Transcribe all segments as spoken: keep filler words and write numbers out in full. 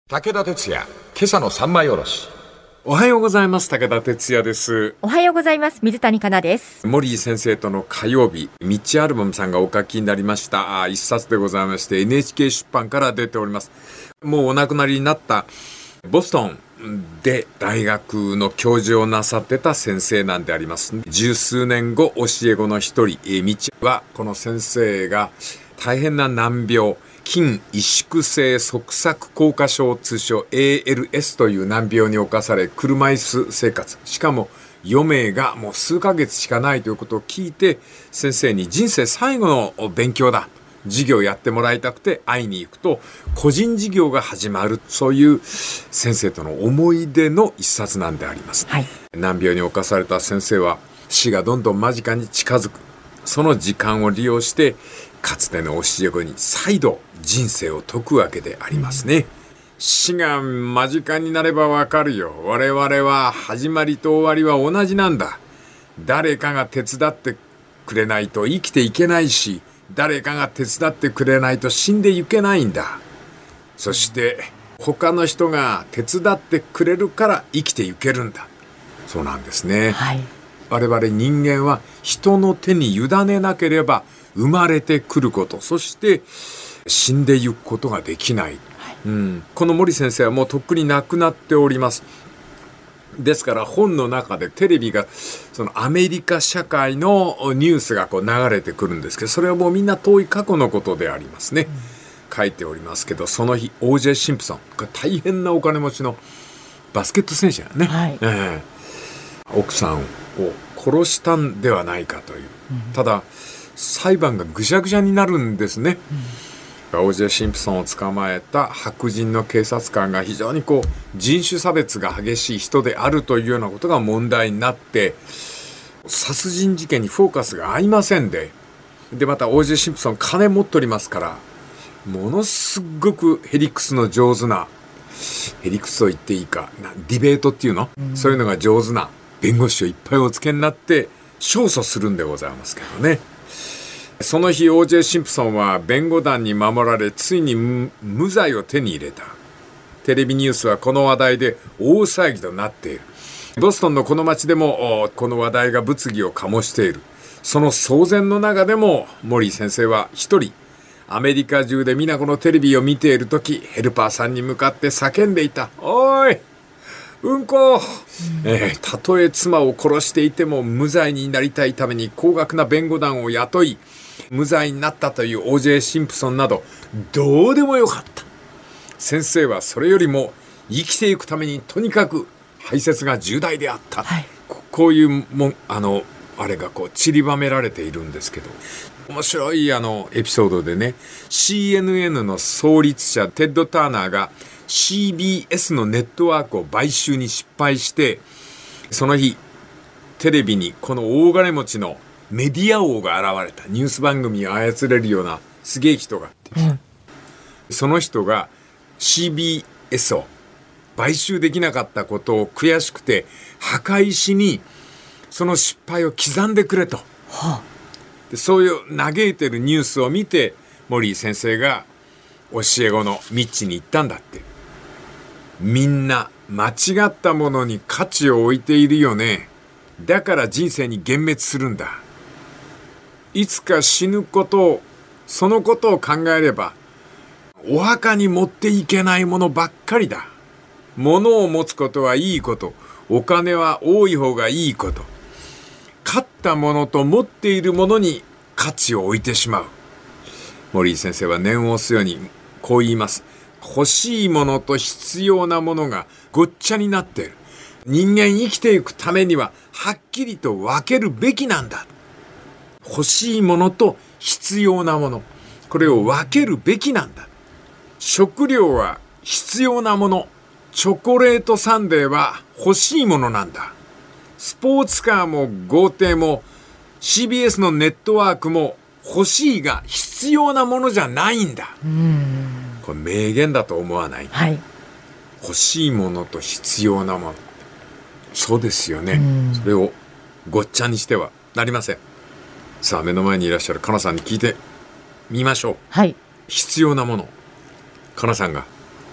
武田鉄矢、今朝の三枚おろし。 おはようございます。武田鉄矢です。 おはようございます。水谷香奈です。 森井先生との火曜日、ミッチアルバムさんがお書きになりましたあ一冊でございまして、 エヌエイチケー 出版から出ております。もうお亡くなりになったボストンで大学の教授をなさってた先生なんであります。十数年後、教え子の一人ミッチは、この先生が大変な難病、筋萎縮性側索硬化症、通称 エーエルエス という難病に侵され、車椅子生活、しかも余命がもう数ヶ月しかないということを聞いて、先生に人生最後の勉強だ、授業やってもらいたくて会いに行くと、個人事業が始まる、そういう先生との思い出の一冊なんであります、 はい、 難病に侵された先生は、死がどんどん間近に近づく、その時間を利用して、かつての教え子に再度人生を説くわけでありますね、うん、死が間近になればわかるよ。我々は始まりと終わりは同じなんだ。誰かが手伝ってくれないと生きていけないし、誰かが手伝ってくれないと死んでいけないんだ。そして他の人が手伝ってくれるから生きていけるんだ。そうなんですね、 はい、我 々人間は人の手に委ねなければ生まれてくること、そして死んでゆくことができない、はいうん、この森先生はもうとっくに亡くなっております。ですから本の中でテレビがそのアメリカ社会のニュースがこう流れてくるんですけど、それはもうみんな遠い過去のことでありますね、うん、書いておりますけど、その日 オージェー シンプソンが大変なお金持ちのバスケット選手だね、 はいえー、奥さんを殺したんではないかという、うん、ただ裁判がぐしゃぐしゃになるんですね、うん、オージェー・シンプソンを捕まえた白人の警察官が非常にこう人種差別が激しい人であるというようなことが問題になって、殺人事件にフォーカスが合いませんで、でまたオージェー・シンプソン金持っておりますから、ものすごくヘリクスの上手な、ヘリクスと言っていいかな、ディベートっていうの、うん、そういうのが上手な弁護士をいっぱいお付けになって勝訴するんでございますけどね。その日 オージェー シンプソンは弁護団に守られ、ついに 無, 無罪を手に入れた。テレビニュースはこの話題で大騒ぎとなっている。ボストンのこの街でもこの話題が物議を醸している。その騒然の中でも森先生は一人、アメリカ中で皆このテレビを見ているとき、ヘルパーさんに向かって叫んでいた。おーいうんこ、えー、たとえ妻を殺していても無罪になりたいために高額な弁護団を雇い、無罪になったという オージェー シンプソンなどどうでもよかった。先生はそれよりも生きていくためにとにかく排泄が重大であった、はい、こ, こういうもあのあれがこう散りばめられているんですけど、面白いあのエピソードでね、 シーエヌエヌ の創立者テッド・ターナーが シービーエス のネットワークを買収に失敗して、その日テレビにこの大金持ちのメディア王が現れた。ニュース番組を操れるようなすげえ人が、うん、その人が シービーエス を買収できなかったことを悔しくて墓石にその失敗を刻んでくれと、はあ、でそういう嘆いてるニュースを見て、森井先生が教え子のミッチに言ったんだって。みんな間違ったものに価値を置いているよね。だから人生に幻滅するんだ。いつか死ぬことを、そのことを考えればお墓に持っていけないものばっかりだ。物を持つことはいいこと、お金は多い方がいいこと、買ったものと持っているものに価値を置いてしまう。森井先生は念を押すようにこう言います。欲しいものと必要なものがごっちゃになっている。人間生きていくためにははっきりと分けるべきなんだ。欲しいものと必要なもの、これを分けるべきなんだ。食料は必要なもの、チョコレートサンデーは欲しいものなんだ。スポーツカーも豪邸も シービーエス のネットワークも欲しいが必要なものじゃないんだ。うーん、これ名言だと思わない？ はい、 欲しいものと必要なもの、そうですよね。それをごっちゃにしてはなりません。さあ目の前にいらっしゃるかなさんに聞いてみましょう、 はい、 必要なもの、かなさんが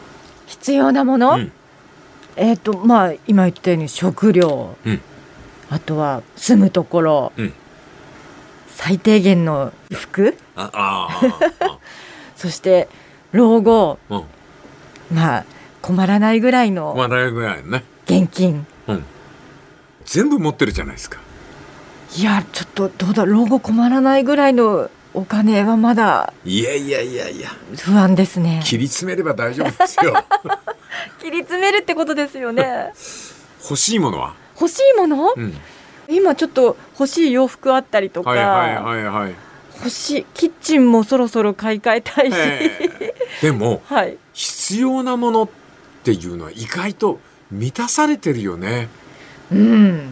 必要なもの、うん、えっとまあ今言ったように食料、うん、あとは住むところ、うん、最低限の服、ああそして老後、うん、まあ困らないぐらいの困らないぐらいね現金、 うん、全部持ってるじゃないですか。 いやちょっとどうだ、老後困らないぐらいのお金はまだいやいやいやいや不安ですね。 切り詰めれば大丈夫ですよ切り詰めるってことですよね欲しいものは欲しいもの、うん、今ちょっと欲しい洋服あったりとか、 はいはいはいはい、 欲しいキッチンもそろそろ買い替えたいしでも、 はい、 必要なものっていうのは意外と満たされてるよね。 うん。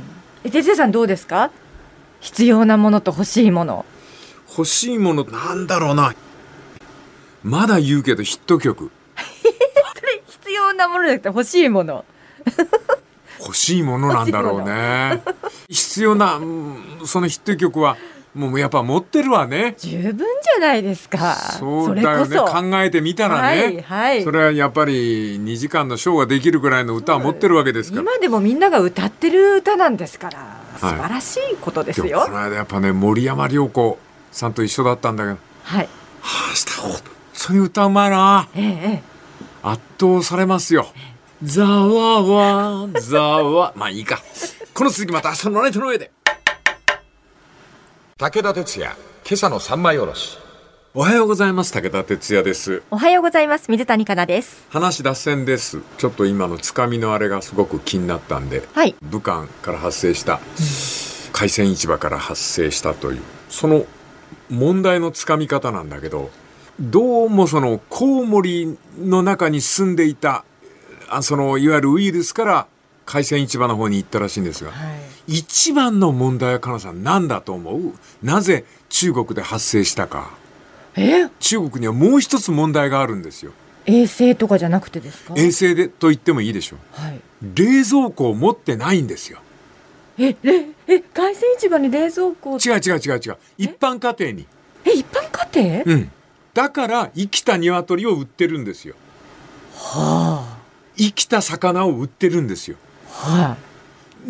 哲也さんどうですか？必要なものと欲しいもの。 欲しいものなんだろうな。まだ言うけどヒット曲それ必要なものじゃなくて欲しいもの欲しいものなんだろうね必要なそのヒット曲はもうやっぱ持ってるわね。 十分じゃないですか。 そうだよね。考えてみたらね、はいはい、それはやっぱりにじかんのショーができるぐらいの歌は持ってるわけですから。 今でもみんなが歌ってる歌なんですから、素晴らしいことですよ。 はい、この間やっぱね森山良子さんと一緒だったんだけど、 はい、 はあ、した本当に歌うまいな、 ええ、 圧倒されますよ。ざわわざわまあいいかこの続きまた明日のナイトの上で。 武田鉄矢、今朝の三枚おろし。 おはようございます。武田鉄矢です。 おはようございます。水谷香奈です。 話脱線です。ちょっと今のつかみのあれがすごく気になったんで、はい、武漢から発生した、うん、海鮮市場から発生したというその問題のつかみ方なんだけど、どうもそのコウモリの中に住んでいたあそのいわゆるウイルスから海鮮市場の方に行ったらしいんですが、はい、一番の問題はかなさん何だと思う？なぜ中国で発生したか。 え？ 中国にはもう一つ問題があるんですよ。 衛生とかじゃなくてですか？ 衛生でと言ってもいいでしょう、はい、冷蔵庫を持ってないんですよ。 えええ海鮮市場に冷蔵庫？ 違う違う違う違う、一般家庭に。 え一般家庭？ うん。だから生きた鶏を売ってるんですよ。 はあ。 生きた魚を売ってるんですよ。 はい、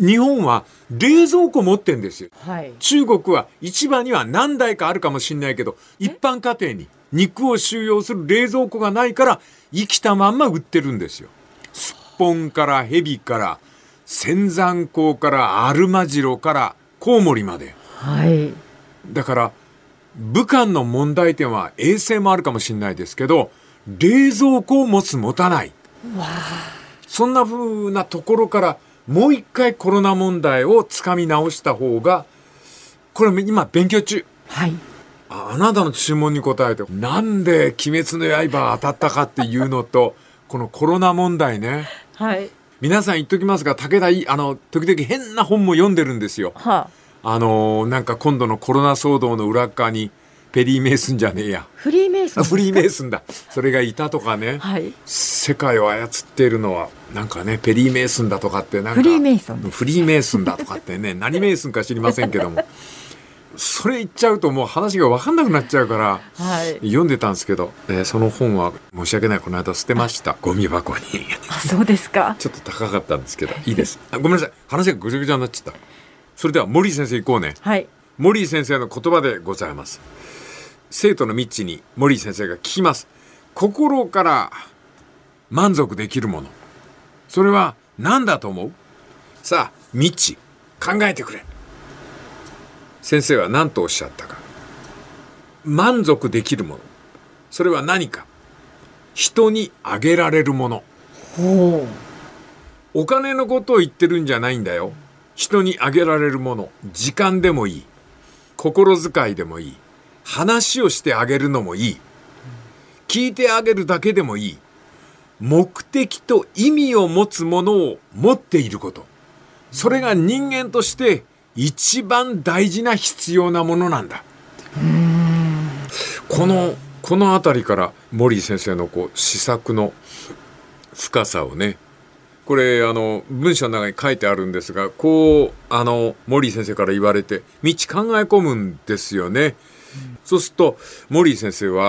日本は冷蔵庫持ってんですよ、 はい、 中国は市場には何台かあるかもしれないけど一般家庭に肉を収容する冷蔵庫がないから生きたまんま売ってるんですよ。スッポンからヘビから仙山港からアルマジロからコウモリまで、 はい、 だから武漢の問題点は衛生もあるかもしれないですけど冷蔵庫を持つ持たない、 わあ、 そんな風なところからもう一回コロナ問題をつかみ直した方が、これ今勉強中、 はい、 あ, あなたの注文に答えてなんで鬼滅の刃が当たったかっていうのとこのコロナ問題ね、 はい、 皆さん言っときますが武田いあの時々変な本も読んでるんですよ、 はあ、あのなんか今度のコロナ騒動の裏側にペリーメイスンじゃねえやフリーメイスンフリーメイスンだそれがいたとかね、 はい、 世界を操っているのはなんかねペリーメイスンだとかってなんかフリーメイソンフリーメイスンだとかってね何メイスンか知りませんけどもそれ言っちゃうともう話が分かんなくなっちゃうから、 はい、 読んでたんですけど、えー、その本は申し訳ないこの間捨てましたゴミ箱にあそうですか。 ちょっと高かったんですけどいいですあごめんなさい話がぐちゃぐちゃになっちゃった。それでは森先生行こうね、 はい、 森先生の言葉でございます。生徒のミッチに森先生が聞きます。心から満足できるもの、それは何だと思う？さあミッチ考えてくれ。先生は何とおっしゃったか。満足できるもの、それは何か。人にあげられるもの。 ほう。お金のことを言ってるんじゃないんだよ。人にあげられるもの、時間でもいい、心遣いでもいい、話をしてあげるのもいい、聞いてあげるだけでもいい、目的と意味を持つものを持っていること、それが人間として一番大事な必要なものなんだ。 うーんこのこのあたりから森先生のこう思索の深さをね、これあの文章の中に書いてあるんですが、こうあの森先生から言われて道考え込むんですよね。そうすると森先生は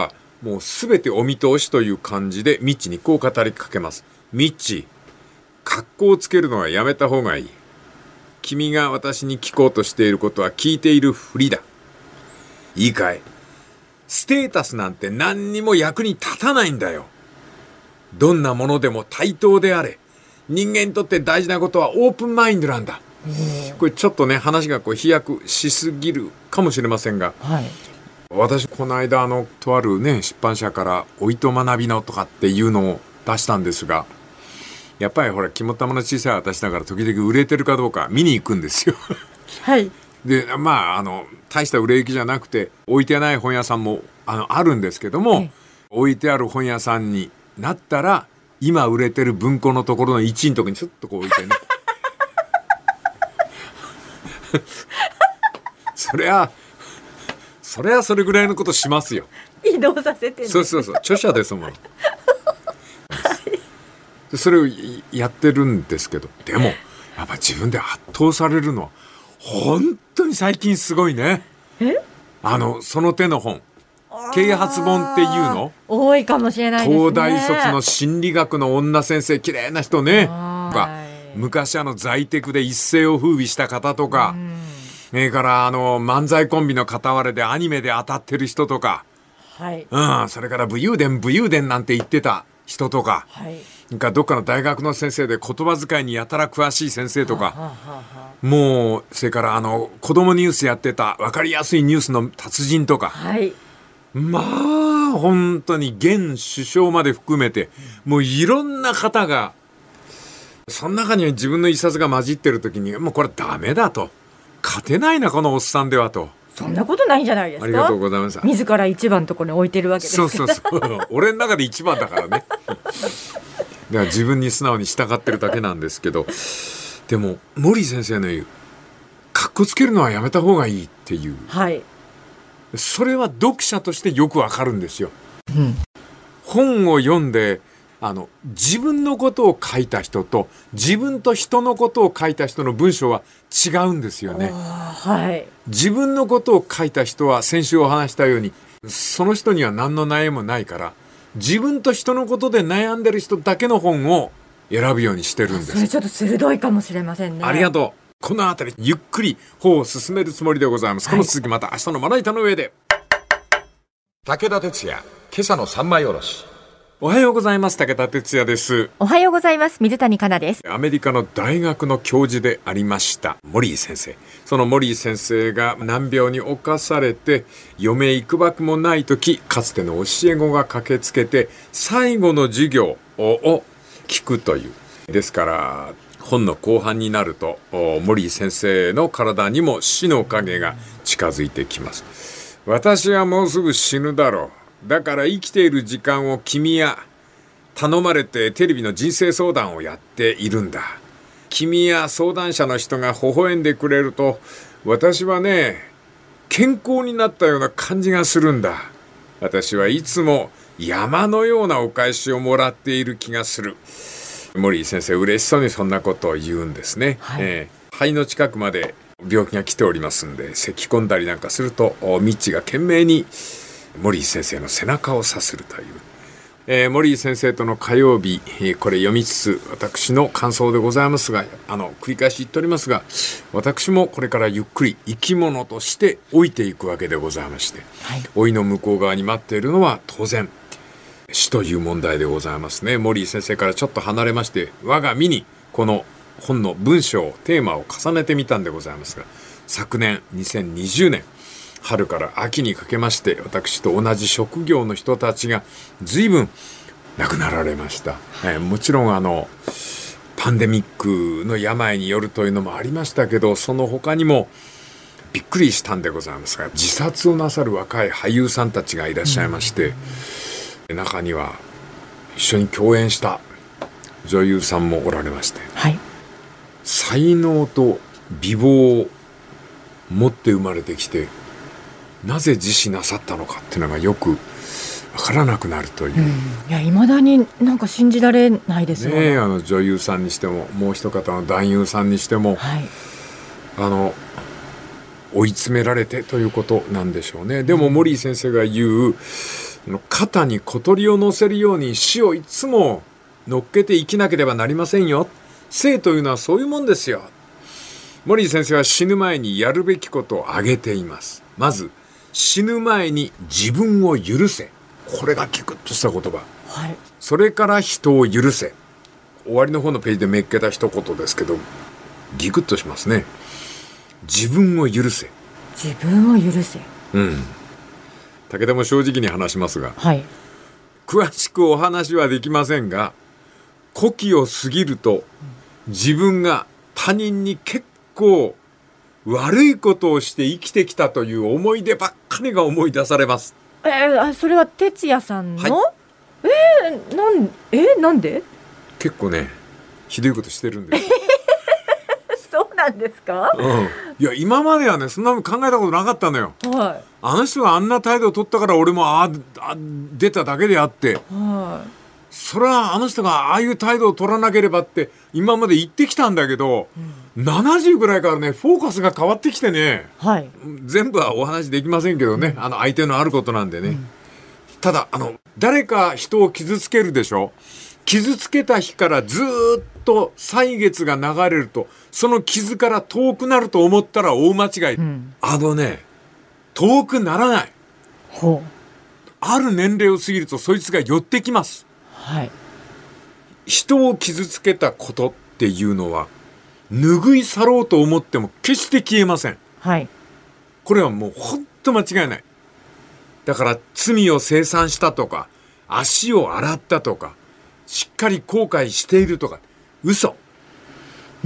もうすべてお見通しという感じでミッチにこう語りかけます。ミッチ、格好をつけるのはやめた方がいい。君が私に聞こうとしていることは聞いているふりだ。いいかい？ステータスなんて何にも役に立たないんだよ。どんなものでも対等であれ。人間にとって大事なことはオープンマインドなんだ。これちょっとね話がこう飛躍しすぎるかもしれませんが、はい、私この間あのとあるね出版社からおいと学びのとかっていうのを出したんですが、やっぱりほら肝っ玉の小さい私だから時々売れてるかどうか見に行くんですよはいでまああの大した売れ行きじゃなくて置いてない本屋さんも あのあるんですけども、はい、置いてある本屋さんになったら今売れてる文庫のところのいちいのところにスッとこう置いてねそりゃそりゃそれぐらいのことしますよ。 移動させて、ね、 そうそうそう著者ですもんそれをやってるんですけど、でもやっぱ自分で圧倒されるのは本当に最近すごいね。 えあのその手の本啓発本っていうの多いかもしれないですね。 東大卒の心理学の女先生綺麗な人ねが昔あの在テクで一世を風靡した方とか、それからあの漫才コンビの傍らでアニメで当たってる人とか、 はいうん、それから武勇伝武勇伝なんて言ってた人とか、はい、なんかどっかの大学の先生で言葉遣いにやたら詳しい先生とか、はあはあはあ、もうそれからあの子供ニュースやってた分かりやすいニュースの達人とか、はい、まあ本当に現首相まで含めてもういろんな方がその中には自分の一冊が混じってる時にもうこれダメだと、勝てないなこのおっさんではと。 そんなことないんじゃないですか。 ありがとうございます。 自ら一番のところに置いてるわけですから。 そうそうそう俺の中で一番だからねだから自分に素直に従ってるだけなんですけど、でも森先生の言うかっこつけるのはやめた方がいいっていう、 はい、 それは読者としてよくわかるんですよ、 うん、 本を読んであの自分のことを書いた人と自分と人のことを書いた人の文章は違うんですよね、 はい、 自分のことを書いた人は先週お話したようにその人には何の悩みもないから、自分と人のことで悩んでる人だけの本を選ぶようにしてるんです。 それちょっと鋭いかもしれませんね。 ありがとう。このあたりゆっくり本を進めるつもりでございます、はい、この続きまた明日のまな板の上で。 武田鉄矢今朝の三枚おろし。 おはようございます。武田鉄矢です。 おはようございます。水谷香奈です。 アメリカの大学の教授でありました森井先生、その森井先生が難病に侵されて余命いくばくもない時、かつての教え子が駆けつけて最後の授業を聞くという。ですから本の後半になると森井先生の体にも死の影が近づいてきます。私はもうすぐ死ぬだろう。だから生きている時間を君や頼まれてテレビの人生相談をやっているんだ。君や相談者の人が微笑んでくれると私はね健康になったような感じがするんだ。私はいつも山のようなお返しをもらっている気がする。森井先生嬉しそうにそんなことを言うんですね、はい、えー、肺の近くまで病気が来ておりますんで咳き込んだりなんかするとミッチが懸命に森井先生の背中をさするという、えー、森井先生との火曜日、えー、これ読みつつ私の感想でございますが、あの繰り返し言っておりますが、私もこれからゆっくり生き物として老いていくわけでございまして、はい、老いの向こう側に待っているのは当然死という問題でございますね。森井先生からちょっと離れまして我が身にこの本の文章テーマを重ねてみたんでございますが、昨年にせんにじゅうねん春から秋にかけまして私と同じ職業の人たちが随分亡くなられました、えー、もちろんあのパンデミックの病によるというのもありましたけど、その他にもびっくりしたんでございますが自殺をなさる若い俳優さんたちがいらっしゃいまして、うん、中には一緒に共演した女優さんもおられまして、 はい、 才能と美貌を持って生まれてきてなぜ自死なさったのかっていうのがよくわからなくなるという、うん、 いや未だになんか信じられないですよね, ねあの女優さんにしてももう一方の男優さんにしても、はい、あの追い詰められてということなんでしょうね。でも森井先生が言う肩に小鳥を乗せるように死をいつも乗っけて生きなければなりませんよ。生というのはそういうもんですよ。モリー先生は死ぬ前にやるべきことを挙げています。まず死ぬ前に自分を許せ。これがギクッとした言葉、はい、それから人を許せ。終わりの方のページでめっけた一言ですけどギクッとしますね。自分を許せ。 自分を許せ。 うん。武田も正直に話しますが、 はい、 詳しくお話はできませんが、古希を過ぎると自分が他人に結構悪いことをして生きてきたという思い出ばっかりが思い出されます。 えー、それは哲也さんの、はい、えー、なんえー、なんで結構ねひどいことしてるんですそうなんですか、 うん、いや今まではねそんなの考えたことなかったのよ、はい、あの人があんな態度を取ったから俺もああ出ただけであって、はい、それはあの人がああいう態度を取らなければって今まで言ってきたんだけど、うん、ななじゅうぐらいからねフォーカスが変わってきてね、はい、全部はお話できませんけどね、うん、あの相手のあることなんでね、うん、ただあの誰か人を傷つけるでしょ。傷つけた日からずっと歳月が流れるとその傷から遠くなると思ったら大間違い、うん、あのね遠くならない。ほう。ある年齢を過ぎるとそいつが寄ってきます、はい、人を傷つけたことっていうのは拭い去ろうと思っても決して消えません、はい、これはもうほんと間違いない。だから罪を清算したとか足を洗ったとかしっかり後悔しているとか嘘、うん、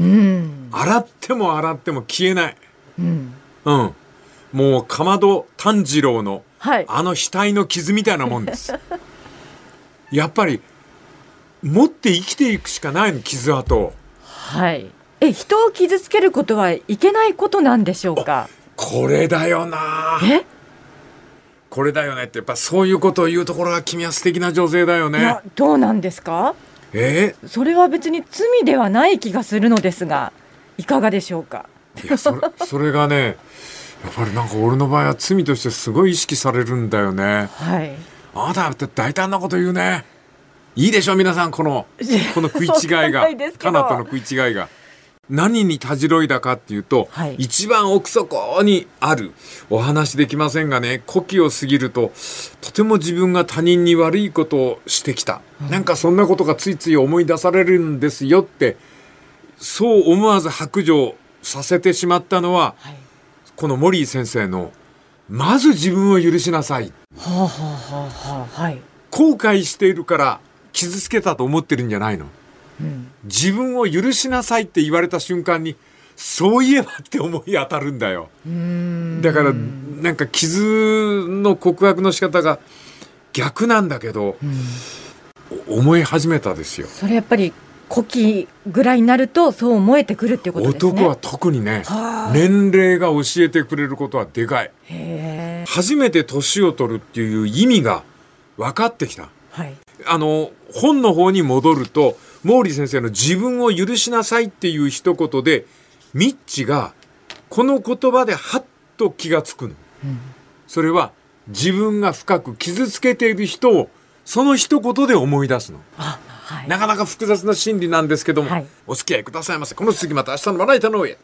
洗っても洗っても消えない、うんうん、もうかまど炭治郎の、はい、あの額の傷みたいなもんですやっぱり持って生きていくしかないの傷跡、 はい、え人を傷つけることはいけないことなんでしょうか。 これだよな。えこれだよねってやっぱそういうことを言うところが君は素敵な女性だよね。いやどうなんですか。えー、それは別に罪ではない気がするのですがいかがでしょうか。 いや そ, れそれがねやっぱりなんか俺の場合は罪としてすごい意識されるんだよね、はい、あなたって大胆なこと言うね。いいでしょ皆さんこのこの食い違いがカナとの食い違いが何にたじろいだかっていうと、はい、一番奥底にあるお話できませんがね古希を過ぎるととても自分が他人に悪いことをしてきた、うん、なんかそんなことがついつい思い出されるんですよってそう思わず白状させてしまったのは、はい、このモリー先生のまず自分を許しなさい、はあはあはあはい、後悔しているから傷つけたと思ってるんじゃないの、うん、自分を許しなさいって言われた瞬間にそういえばって思い当たるんだよ。うーんだからなんか傷の告白の仕方が逆なんだけど、うん、思い始めたですよ。 それやっぱり古希ぐらいになるとそう思えてくるってことですね。 男は特にね年齢が教えてくれることはでかい。へー初めて年を取るっていう意味が分かってきた、はい、あの本の方に戻ると毛利先生の自分を許しなさいっていう一言でミッチがこの言葉でハッと気がつくの、うん、それは自分が深く傷つけている人をその一言で思い出すの。あ、はい、なかなか複雑な心理なんですけども、はい、お付き合いくださいませ。この続きまた明日のまな板の上。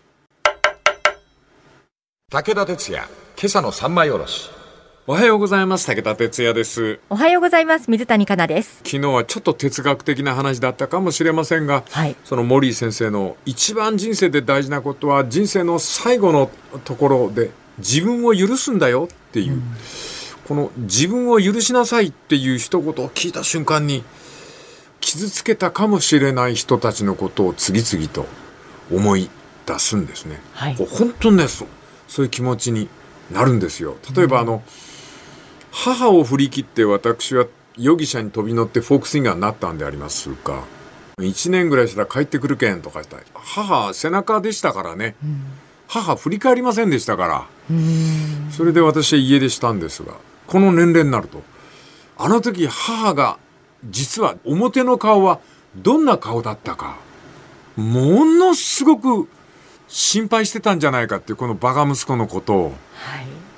武田鉄矢今朝の三枚おろし。 おはようございます。武田哲也です。 おはようございます。水谷香奈です。 昨日はちょっと哲学的な話だったかもしれませんが、はい、そのモリー先生の一番人生で大事なことは人生の最後のところで自分を許すんだよっていう、うん、この自分を許しなさいっていう一言を聞いた瞬間に傷つけたかもしれない人たちのことを次々と思い出すんですね、はい、こう本当にね そ, そういう気持ちになるんですよ。例えばあの、うん母を振り切って私は容疑者に飛び乗ってフォークスインガーになったんでありますがいちねんぐらいしたら帰ってくるけんとか言ったら母背中でしたからね、うん、母振り返りませんでしたからうんそれで私は家出したんですがこの年齢になるとあの時母が実は表の顔はどんな顔だったかものすごく心配してたんじゃないかっていうこのバカ息子のことを、はい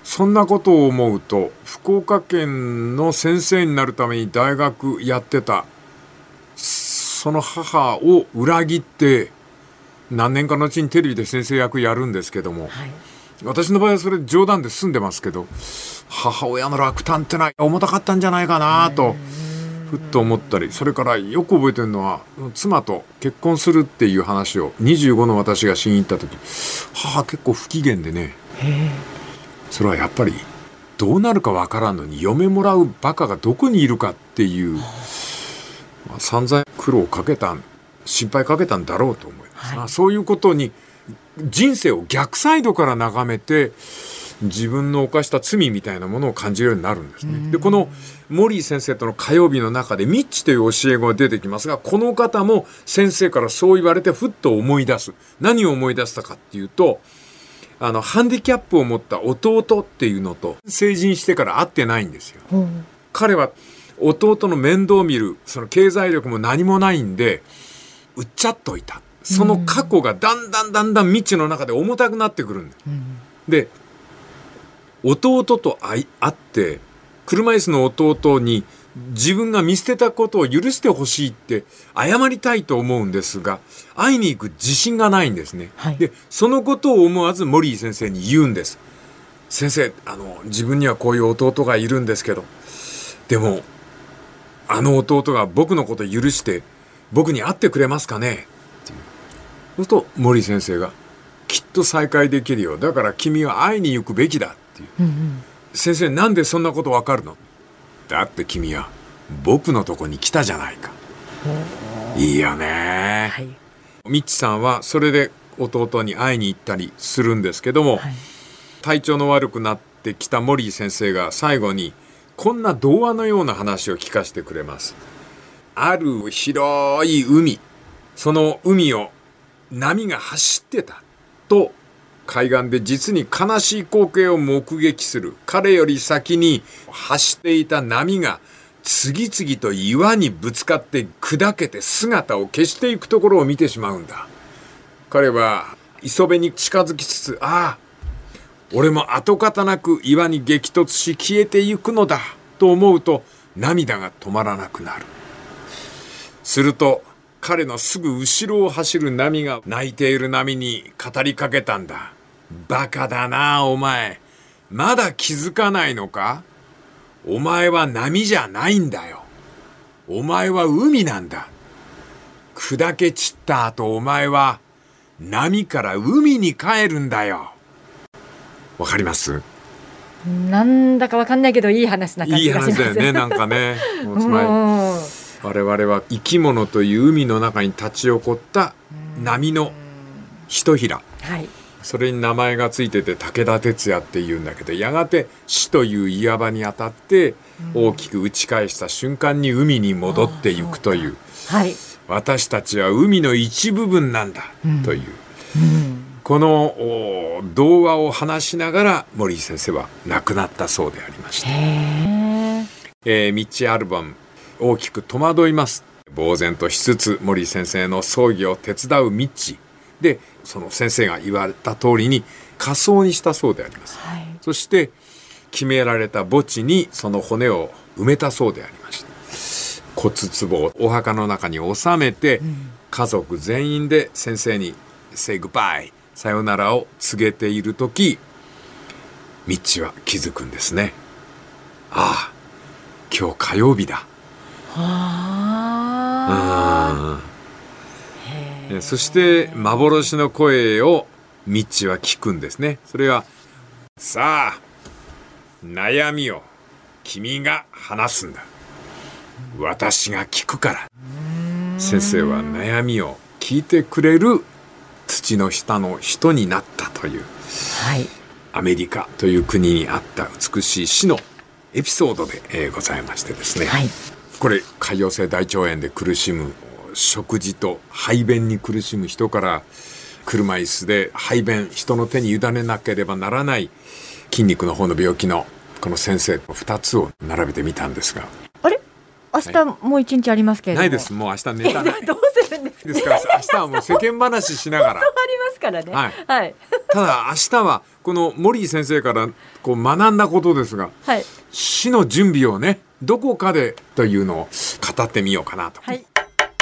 そんなことを思うと、福岡県の先生になるために大学やってたその母を裏切って何年かのうちにテレビで先生役やるんですけども、はい、私の場合はそれ冗談で済んでますけど、母親の落胆ってのは重たかったんじゃないかなとふっと思ったり、それからよく覚えてるのは、妻と結婚するっていう話をにじゅうごの私がしに行った時、母結構不機嫌でね、それはやっぱりどうなるかわからんのに嫁もらうバカがどこにいるかっていう、まあ、散々苦労かけた心配かけたんだろうと思います、はい、そういうことに人生を逆サイドから眺めて自分の犯した罪みたいなものを感じるようになるんですね。でこのモリー先生との火曜日の中でミッチという教え子が出てきますが、この方も先生からそう言われてふっと思い出す。何を思い出したかっていうと、あのハンディキャップを持った弟っていうのと成人してから会ってないんですよ、うん、彼は弟の面倒を見るその経済力も何もないんで売っちゃっといた。その過去がだんだんだんだん未知の中で重たくなってくるんで、うん、で弟と会い会って車椅子の弟に自分が見捨てたことを許してほしいって謝りたいと思うんですが、会いに行く自信がないんですね、はい、でそのことを思わずモリー先生に言うんです。先生、あの自分にはこういう弟がいるんですけど、でもあの弟が僕のことを許して僕に会ってくれますかねっていう。そうするとモリー先生がきっと再会できるよ、だから君は会いに行くべきだっていう、うんうん、先生なんでそんなことわかるの？だって君は僕のとこに来たじゃないか。いいよね、はい、ミッチさんはそれで弟に会いに行ったりするんですけども、はい、体調の悪くなってきたモリー先生が最後にこんな童話のような話を聞かせてくれます。ある広い海、その海を波が走ってたと海岸で実に悲しい光景を目撃する。彼より先に走っていた波が次々と岩にぶつかって砕けて姿を消していくところを見てしまうんだ。彼は磯辺に近づきつつ、ああ俺も跡形なく岩に激突し消えていくのだと思うと涙が止まらなくなる。すると彼のすぐ後ろを走る波が泣いている波に語りかけたんだ。バカだなお前、まだ気づかないのか？お前は波じゃないんだよ。お前は海なんだ。砕け散った後お前は波から海に帰るんだよ。わかります？ なんだかわかんないけどいい話な感じがします。 いい話だよね、なんかね。もうつまり我々は生き物という海の中に立ち起こった波のひとひら、はい、それに名前がついてて武田鉄矢っていうんだけど、やがて死という岩場に当たって大きく打ち返した瞬間に海に戻っていくという、はい、私たちは海の一部分なんだという、うんうん、この童話を話しながら森井先生は亡くなったそうでありました。へー、えー、ミッチ・アルバム大きく戸惑います。呆然としつつ森井先生の葬儀を手伝うミッチで、その先生が言われた通りに火葬にしたそうであります、はい、そして決められた墓地にその骨を埋めたそうでありました。骨壺をお墓の中に収めて、うん、家族全員で先生に Say goodbye さよならを告げているとき、ミッチは気づくんですね。ああ、今日火曜日だ。ああ、そして幻の声をミッチは聞くんですね。それは、さあ悩みを君が話すんだ、私が聞くから。先生は悩みを聞いてくれる土の下の人になったという、はい、アメリカという国にあった美しい死のエピソードで、えー、ございましてですね、はい、これ潰瘍性大腸炎で苦しむ、食事と排便に苦しむ人から、車椅子で排便人の手に委ねなければならない筋肉の方の病気のこの先生ふたつを並べてみたんですが、あれ明日もう一日ありますけれども、 ないです。もう明日ネタないどうするんですか？ ですから明日はもう世間話しながらそうありますからね、はい、はいただ明日はこの森井先生からこう学んだことですが、 はい、 死の準備をねどこかでというのを語ってみようかなと。 はい、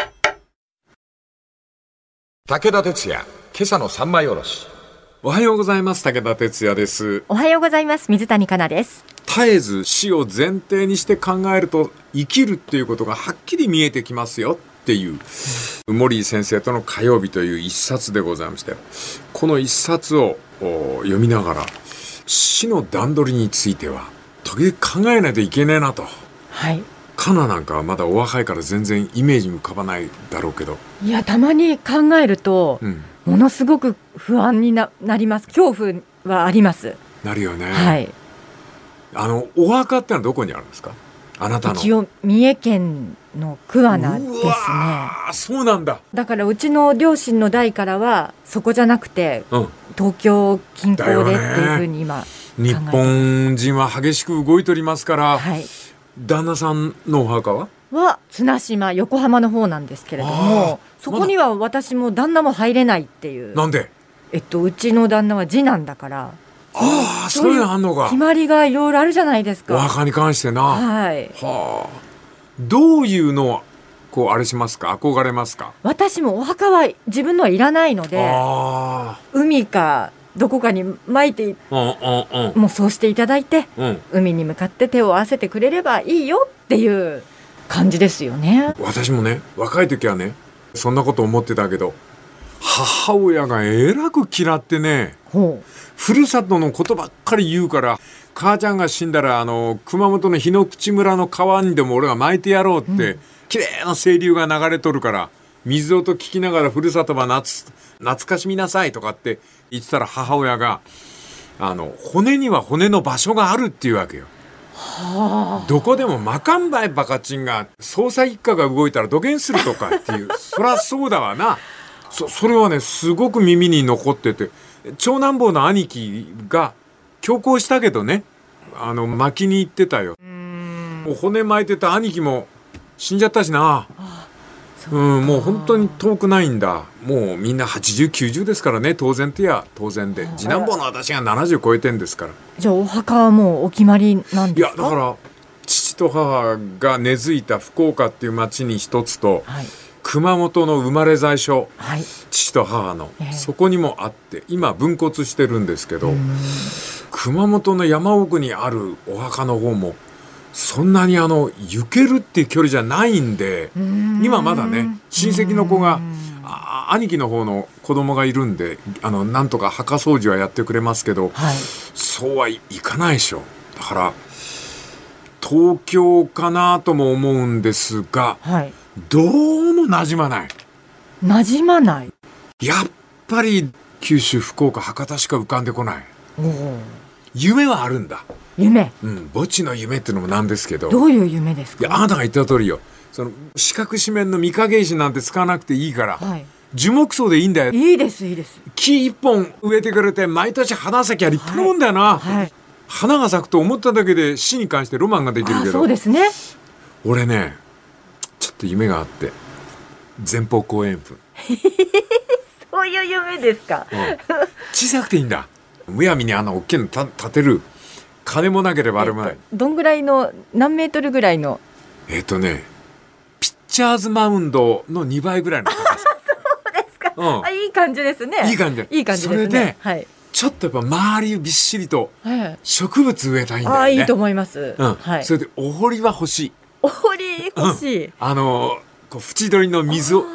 武田鉄矢、今朝の三枚おろし。 おはようございます。武田鉄矢です。 おはようございます。水谷香奈です。 絶えず死を前提にして考えると生きるっていうことがはっきり見えてきますよっていう、うん、森井先生との火曜日という一冊でございまして、この一冊を読みながら死の段取りについては時々考えないといけねえなと。 はい。 カナなんかはまだお若いから全然イメージ浮かばないだろうけど、 いやたまに考えると、うん、ものすごく不安に な, なります。恐怖はあります。なるよね。 はい。 あのお墓ってのはどこにあるんですか？あなたの。 一応三重県の桑名ですね。うわー、そうなんだ。 だからうちの両親の代からはそこじゃなくて、うん、東京近郊でっていうふうに今考えてます。日本人は激しく動いておりますから、 はい、 旦那さんのお墓はは綱島横浜の方なんですけれども、そこには私も旦那も入れないっていう。 なんで？ えっとうちの旦那は次男だから。 ああ、そういうのあんのか。 決まりがいろいろあるじゃないですか。 お墓に関してな。 はい。 はあ。どういうのをこうあれしますか？憧れますか？ 私もお墓は自分のはいらないので、あ海かどこかに撒いて、うんうんうん、もうそうしていただいて、うん、海に向かって手を合わせてくれればいいよっていう感じですよね。 私もね、若い時はねそんなこと思ってたけど、母親がえらく嫌ってね、ほう、ふるさとのことばっかり言うから、母ちゃんが死んだらあの熊本の日の口村の川にでも俺が撒いてやろうって、うん、綺麗な清流が流れとるから水音聞きながらふるさとは 夏, 懐かしみなさいとかって言ってたら、母親があの骨には骨の場所があるっていうわけよ。はあ、どこでもまかんばいバカチンが捜査一課が動いたら土下するとかっていうそりゃそうだわな。 そ, それはねすごく耳に残ってて、長男坊の兄貴が強行したけどね、あの巻きに行ってたよ。うーん、もう骨巻いてた兄貴も死んじゃったしな。ああ、うん、もう本当に遠くないんだ。もうみんなはちじゅうきゅうじゅうですからね、当然ってや当然で、次男坊の私がななじゅう超えてんですから。 じゃあお墓はもうお決まりなんですか？ いやだから父と母が根付いた福岡っていう町に一つと、はい、熊本の生まれ在所、はい、父と母の、えー、そこにもあって今分骨してるんですけど、熊本の山奥にあるお墓の方もそんなにあの行けるっていう距離じゃないんで、今まだね親戚の子が兄貴の方の子供がいるんで、あのなんとか墓掃除はやってくれますけど、はい、そうはいかないでしょ。だから東京かなとも思うんですが、はい、どうも馴染まない馴染まない。 やっぱり九州福岡博多しか浮かんでこない。夢はあるんだ。 夢、 うん、墓地の夢っていうのもなんですけど。 どういう夢ですか？ いやあなたが言った通りよ、その四角四面の御影石なんて使わなくていいから、はい、樹木葬でいいんだよ。 いいですいいです。 木一本植えてくれて毎年花咲きは立派なもんだよな、はいはい、花が咲くと思っただけで死に関してロマンができるけど。 そうですね。 俺ねちょっと夢があって、前方後円墳そういう夢ですか、うん、 小さくていいんだ。むやみにあの大きいの建てる金もなければあれもない、えっと、どんぐらいの何メートルぐらいの。 えっとねピッチャーズマウンドのにばいぐらいの高さそうですか、うん、あいい感じですね。 いい感じ、 いい感じですね。 それで、 はい、 ちょっとやっぱ周りびっしりと植物植えたいんだよね、はい、 あいいと思います、 うんはい、 それでお堀は欲しい。 お堀欲しい、 うん、あのこう縁取りの水を、うん、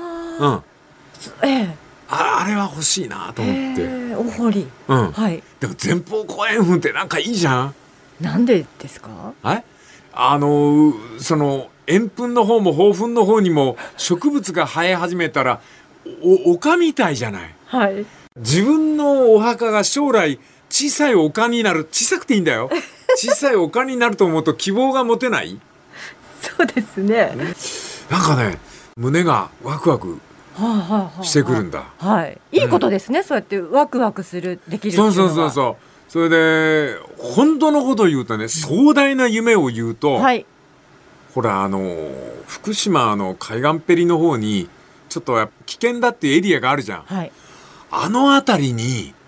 ええ、 あ, あれは欲しいなと思って、えー、お堀、 うん、はい、でも前方後円墳ってなんかいいじゃん。 なんでですか？ えあのその円墳の方も方墳の方にも植物が生え始めたら お, 丘みたいじゃない、はい、自分のお墓が将来小さい丘になる。小さくていいんだよ小さい丘になると思うと希望が持てない？ そうですね。 なんかね胸がワクワクしてくるんだ、 はあはあはあ、はい、いいことですね、うん、そうやってワクワクするできるっていうのは。 そうそうそうそう。それで本当のことを言うとね、壮大な夢を言うと、はい、ほらあの福島の海岸ペリの方にちょっと危険だっていうエリアがあるじゃん、はい、あの辺りに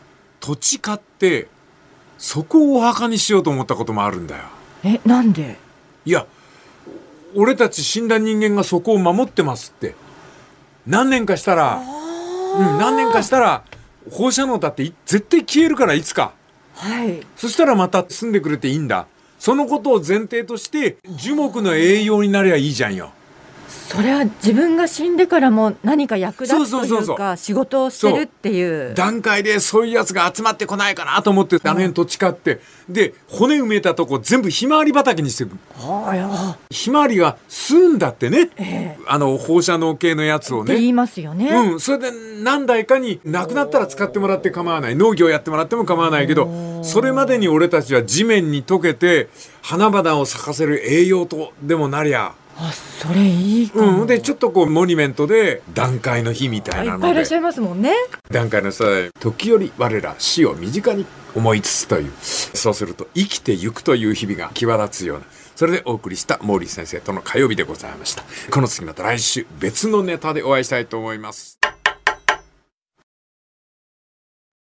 土地買ってそこをお墓にしようと思ったこともあるんだよ。 え、なんで？ いや、俺たち死んだ人間がそこを守ってますって。何年かしたら、うん、何年かしたら放射能だって絶対消えるから、いつか。 はい。 そしたらまた住んでくれていいんだ。そのことを前提として樹木の栄養になりゃいいじゃんよ。 それは自分が死んでからも何か役立つというか仕事をしてるっていう段階で、そういうやつが集まってこないかなと思ってあの辺土地買って、で骨埋めたとこ全部ひまわり畑にしてる。ひまわりが吸うんだってね、えー、あの放射能系のやつをねって言いますよね。 うん、それで何代かになくなったら使ってもらって構わない、農業やってもらっても構わないけど、それまでに俺たちは地面に溶けて花々を咲かせる栄養とでもなりゃ。 あ、それいいかも。 うん、でちょっとこうモニュメントで段階の日みたいなので、 いっぱいいらっしゃいますもんね。 段階の際、時折我ら死を身近に思いつつという、そうすると生きてゆくという日々が際立つような、それでお送りした毛利先生との火曜日でございました。この次また来週別のネタでお会いしたいと思います。